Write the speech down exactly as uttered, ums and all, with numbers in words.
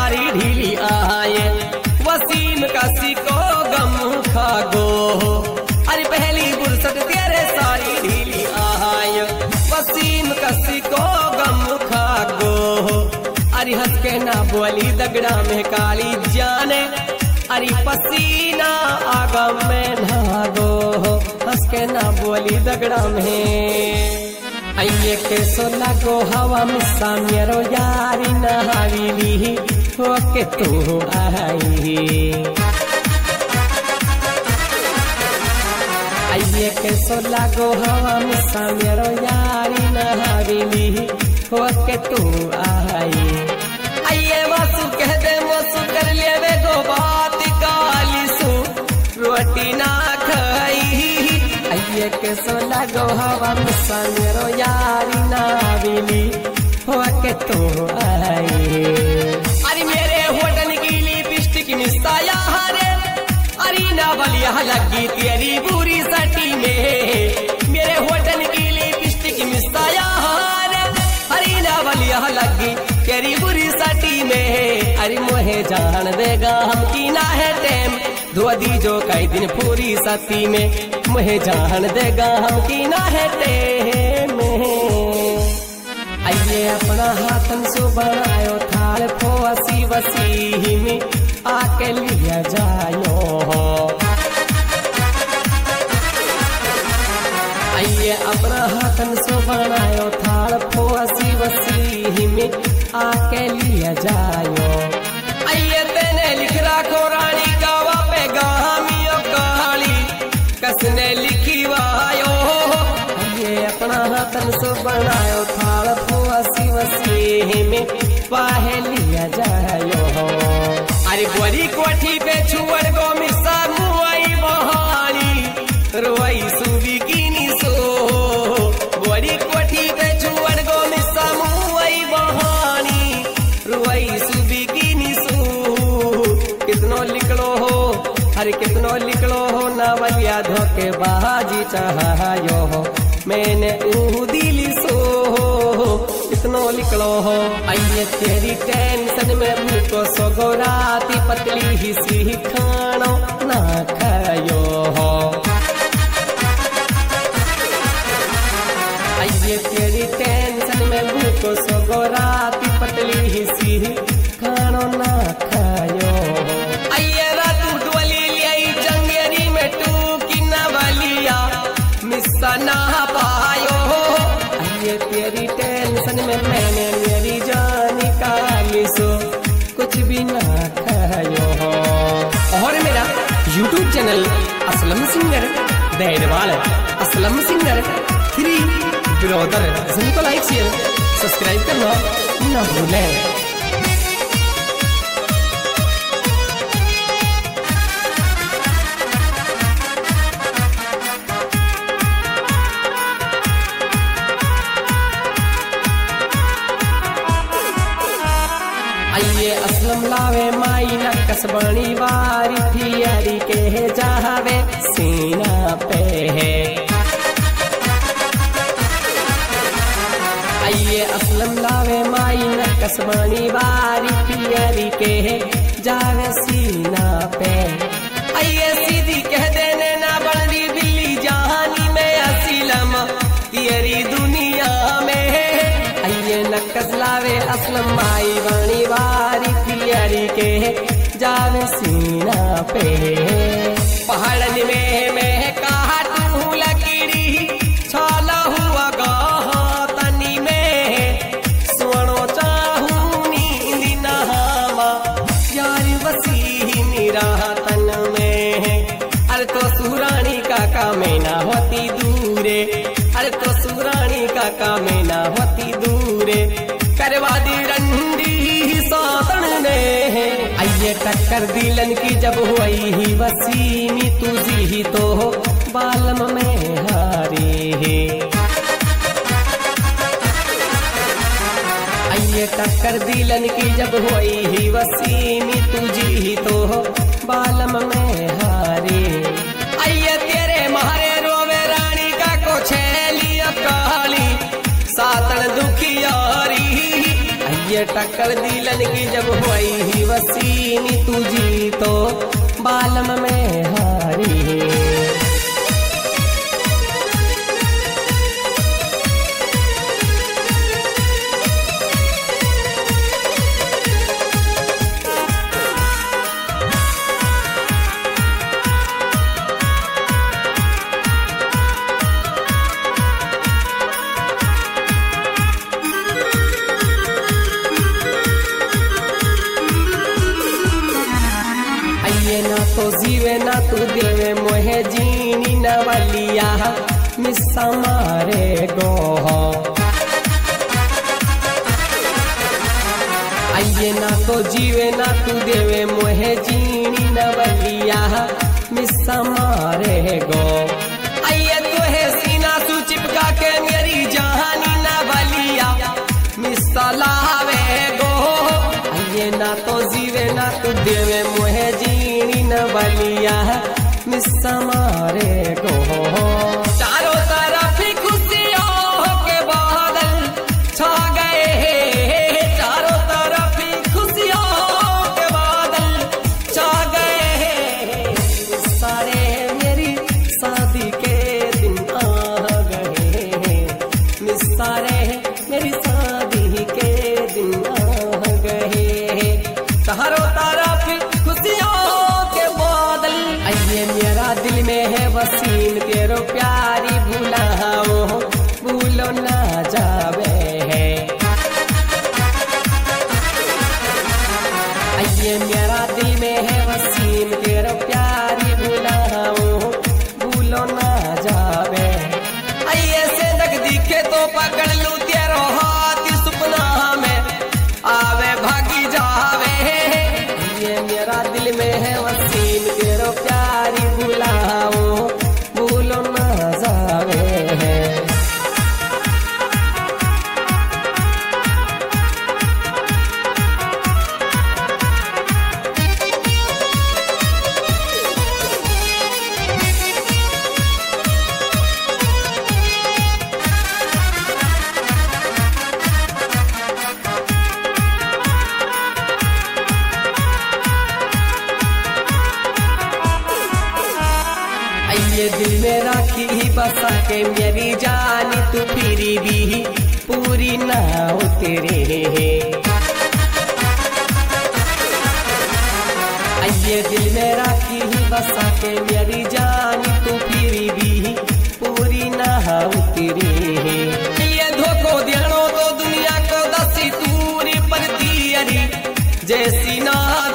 सारी ढीली आए, वसीम कसी को गम खागो। अरे पहली फुर्सत तेरे सारी ढीली आए, वसीम कसी को गम खागो। अरे हंस के ना बोली दगड़ा में काली जाने, अरे पसीना आगम में भागो। हंस के ना बोली दगड़ा में आइए के सो लगो हवा में सामेरो यारी नहावीली हो के तू आई। आइए के सो लगो हवा में सामेरो यारी नहावीली हो के तू आई। आइए वासु कह दे वासु कर लेवे गो बात काली सु रोटी ना खाई। आइए के सो लगो हवा में सामेरो यारी नाविली हो के तू आई। अरे मेरे होटल की लिपस्टिक मिसाया रे, अरे ना बलिया लगी तेरी बुरी सटी में। मेरे होटल की लिपस्टिक मिसाया रे, अरे ना बलिया लगी तेरी बुरी सटी में। अरे मोहे जान देगा हम की ना है टेम, धोदी जो कई दिन पूरी सती में। मुझे जान देगा हम की ना है टेम। आइए अपना हाथन सो बनायो थाल फोसी वसी में आके लिया जायो। आइए अपना हाथन सो बनायो थाल फोसी वसी में आके लिया जायो। आइए तेने लिख रखो रानी का वापे गामियों कहानी कसने लिखी वायो। ये अपना हाथन सो बनायो थाल फुआसी वसी में पाहे लिया जायो। अरे बड़ी कोठी पे छुअर गो मिसा मुआई बहानी रोई सुबी की सो। बड़ी कोठी पे छुअर गो मिसा मुआई बहानी रोई सुबी की सो। कितनो लिखलो हो अरे कितनो लिखलो हो ना बलिया धोके बाजी चाहायो हो मैंने ऊ दिली सो। कितनो लिखलो हो आइए तेरी टेंशन में मुझको सो राती पतली ही सी खानो ना खायो हो। आइए तेरी टेंशन में मुझको सो राती पतली ही सी खानो ना खायो। आइए रातू डोली लियाई जंगेरी में टू की नवलिया मिस्सा ना पायो। आइए तेरी टेंशन में मैंने मेरी जान निकाली सो कुछ भी ना खायो हो। और मेरा YouTube channel Aslam singer Derwal Aslam singer three brother जिनको लाइक शेयर सब्सक्राइब करना ना भूलें। आइए असलम लावे माई न कसबानी वारी थियारी के जावे सीना पे है। आइए असलम लावे माई न कसबानी वारी थियारी के जावे सीना पे। आइए सीधी कह देने ना बनरी बिल्ली जहानी में असलम तेरी दुनिया में। आइए नक्कस लावे असलम माई वाणी वारी थियारी के जावे सीना पे। पहाड़न में मैं काटू लकीड़ी छाला हुआ गाह तनी में सुनो चाहू नींद नहावा यार वसी निरातन में। अरे तो सुरानी काका में ना होती दूरे, अरे तो सुरानी काका में ना होती दूरे करवा दी रंडी सातन ने। आइए टक्कर दिलन की जब हुई ही वसीमी तुझी ही तो बालम में हारी है। आइए टक्कर दिलन की जब हुई ही वसीमी तुझी ही तो बालम में हारी। आइए तेरे मारे रोवे रानी का को छेलिया काली सातन दुखियारी। आइए टक्कर दिलन की जब हुई ही वसीनी तुझी तो बालम में हारी। ना तो जीवे ना तू देवे मोहे जीनी न वलिया मिस्सा मारे गो। आइए ना तो जीवे ना तू देवे मोहे जीनी न वलिया मिस्सा मारे गो। आइए तो है सीना तू चिपका के मेरी जहानी न वलिया मिस्सा लावे गो। आइए ना तो जीवे ना तू देवे मोहे जीनी न बलिया मिस्सा मारे गो। चारों तरफ खुशियों के बादल छा गए, चारों तरफ खुशियों के बादल छा गए। सारे मेरी शादी के दिन आ गए, सारे मेरी शादी के दिन आ गए। चारों तरफ खुशियों के बादल। आइए मेरा दिल में है वसीम तेरो प्यारी भुलाओ भूलो ना जावे है। आइए मेरा दिल में है वसीम तेरो प्यारी भुलाओ भूलो ना जावे। आइए से तक दिखे तो पकड़ लूं तेरो हाथ सुपना में आवे भागी जावे। ये मेरा दिल में है वसीम तेरो प्यारी भुलाओ भूलो ना जावे है। ये दिल में राखी ही बसा के मेरी जान तू फिरी भी पूरी ना उतरे। ये दिल में राखी ही बसा के मेरी जान तू फिरी भी पूरी ना उतरे। ये धोखो देनो तो दुनिया को दसी तूरी पर दियरी जैसी ना